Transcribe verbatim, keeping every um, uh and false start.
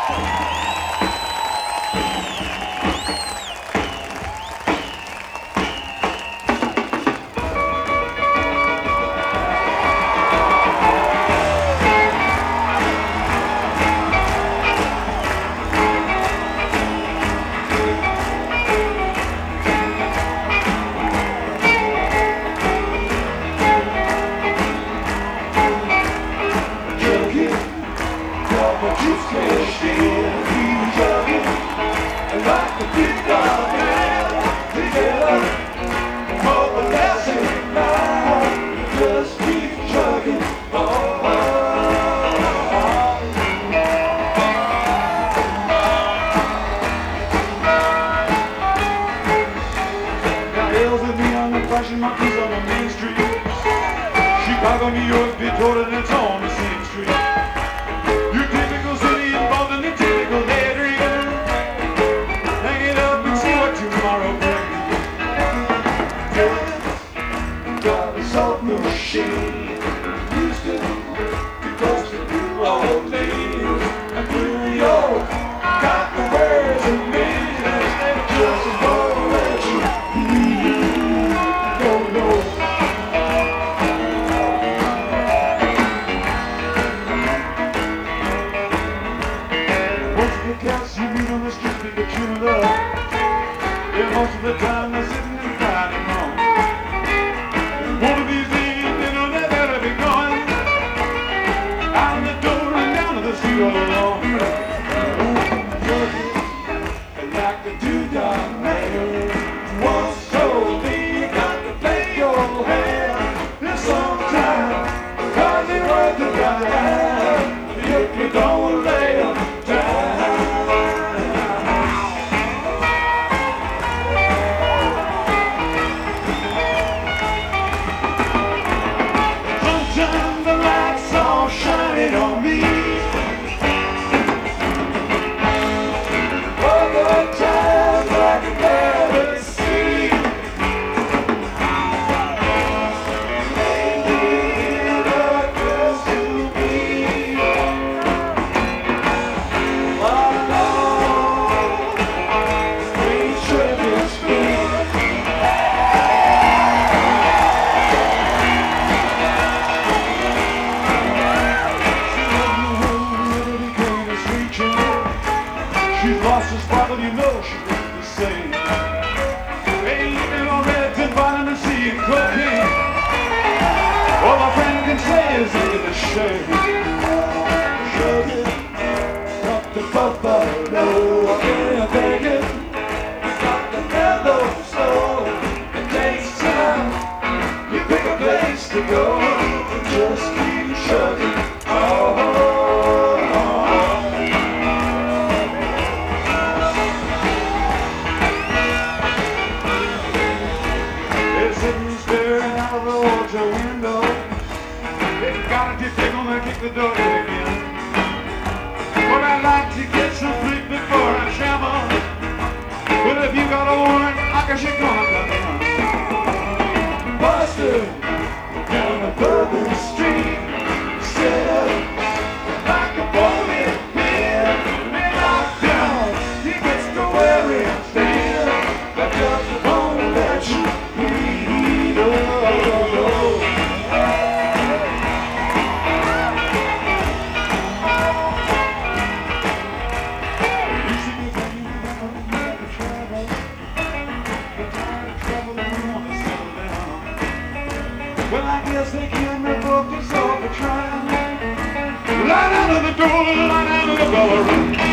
Flashing monkeys on the main street. Chicago, New York, Detroit, and it's on the same street. Your typical city involved in the typical daydream. Hang it up and see what tomorrow brings. Dallas got a salt machine. Houston to close to New Orleans. And New York got the words of me. And just won't let you be. Cats you meet on the street think you're true love. Yeah, most of the time they're sitting and fighting wrong. One of these days, you know they better be going out the door and down to the street all along. Like the two-dog man once told me, you got to play your hand. There's some time, hardly worth the time if you don't lay them down. On me all the times I could never see. Maybe it occurs to me all along strange tripping speed. She's lost her spot, but you know she looks the same. Ain't on red and vitamin C and cocaine. All my friend can say is ain't a shame. Sugar, up the buffalo, I've been begging. Got the mellow slow, it takes time. You pick a place to go, and just keep shugging. Oh. Staring out of the orchard window, they got a dip, they're gonna kick the door in again. But I'd like to get some sleep before I travel. But if you got a warrant, I guess you're gonna come in. Busted down a Bourbon Street, set up like a bowling pin. Been knocked down, he gets to where it's thin. That just won't let you be. Well, I guess they can revoke us all for trying. Line out of the door, line out of the ballroom.